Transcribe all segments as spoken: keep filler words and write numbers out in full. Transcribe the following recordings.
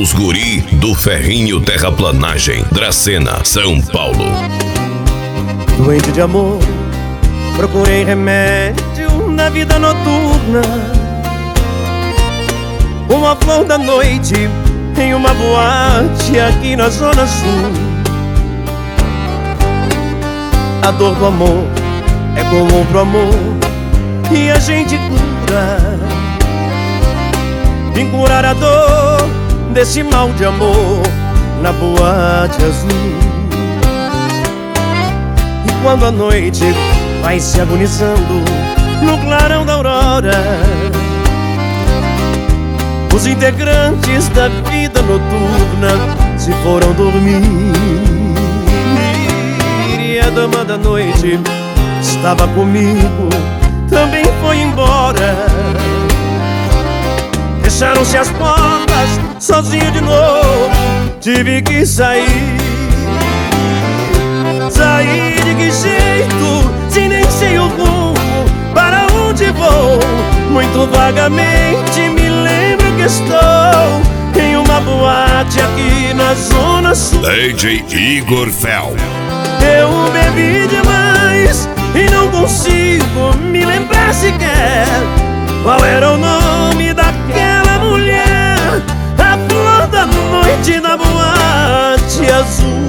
Os Guri do Ferrinho Terraplanagem, Dracena, São Paulo. Doente de amor, procurei remédio na vida noturna. Uma flor da noite em uma boate aqui na Zona Sul. A dor do amor é comum pro amor e a gente cura. Vim curar a dor desse mal de amor na boate azul. E quando a noite vai se agonizando no clarão da aurora, os integrantes da vida noturna se foram dormir. E a dama da noite estava comigo, também foi embora. Fecharam-se as portas, sozinho de novo tive que sair. Sair de que jeito, se nem sei o rumo, para onde vou? Muito vagamente me lembro que estou em uma boate aqui na Zona Sul. D J Igor Fel. Eu bebi demais e não consigo me lembrar sequer qual era o nome daquela mulher, a flor da noite da boate azul.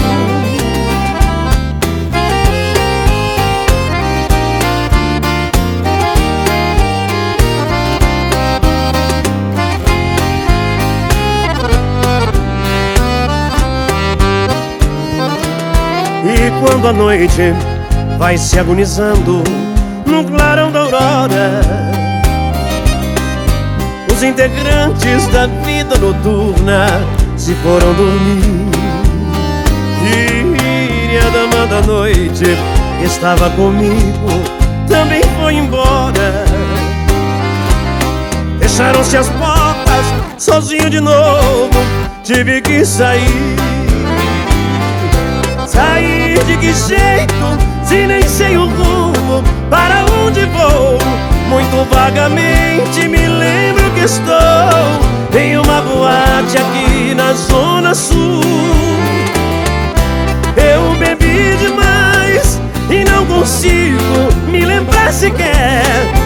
E quando a noite vai se agonizando no clarão da aurora, os integrantes da vida noturna se foram dormir. E a dama da noite que estava comigo também foi embora. Fecharam-se as portas, sozinho de novo tive que sair. Sair de que jeito, se nem sei o rumo, para onde vou? Muito vagamente me lembro que estou em uma boate aqui na Zona Sul. Eu bebi demais e não consigo me lembrar sequer